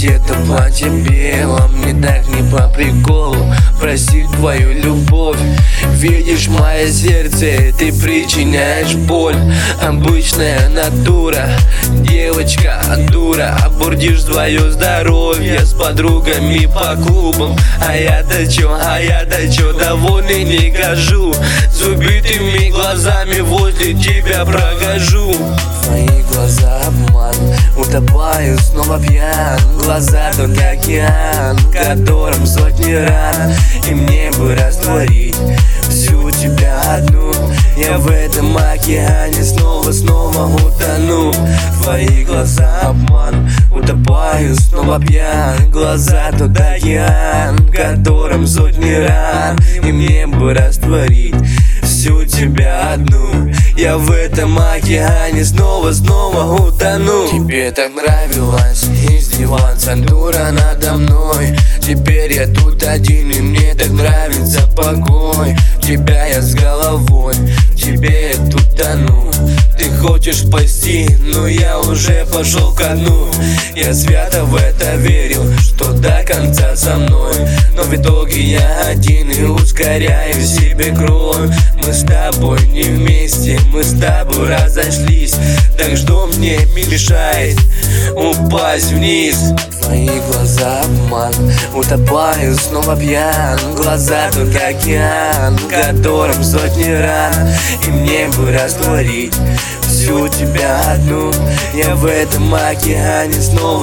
одета в платье белом, мне так не по приколу просить твою любовь. Видишь мое сердце, ты причиняешь боль. Обычная натура, девочка дура, обурдишь свое здоровье с подругами по клубам. А я-то чё, довольный не гожу, с убитыми глазами возле тебя прохожу. Твои глаза обман, утопаю, снова пьян. Глаза тот океан, в котором сотни ран, и мне бы растворить всю тебя одну. Я в этом океане снова утону. Твои глаза обман, утопаю, снова пьян. Глаза тот океан, в котором сотни ран, и мне бы растворить всю тебя одну. Я в этом океане снова утону. Тебе так нравилось издеваться, дура, надо мной. Теперь я тут один, и мне так нравится покой. В тебя я с головой, в тебе я тут тону. Ты хочешь спасти, но я уже пошел ко дну. Я свято в это верил, что до конца со мной, но в итоге я один и ускоряю себе кровь. Мы с тобой не вместе, мы с тобой разошлись. Так что мне мешает упасть вниз? Твои глаза обман, утопаю, снова пьян. Глаза тот океан, в котором сотни ран, и мне бы растворить всю тебя одну. Я в этом океане снова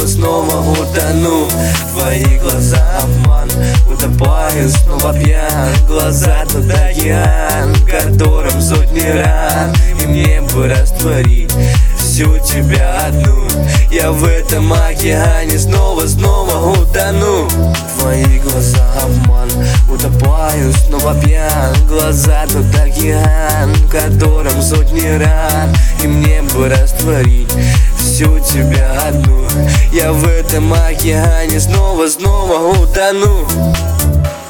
утону. Твои глаза обман, утопаю, снова пьян. Глаза тот океан, в котором сотни ран, и мне бы растворить всю тебя одну. Я в этом океане снова утону. Твои глаза обман, утопаю, снова пьян. Глаза тот океан, в котором сотни ран, и мне бы растворить всю тебя одну. Я в этом океане снова утону.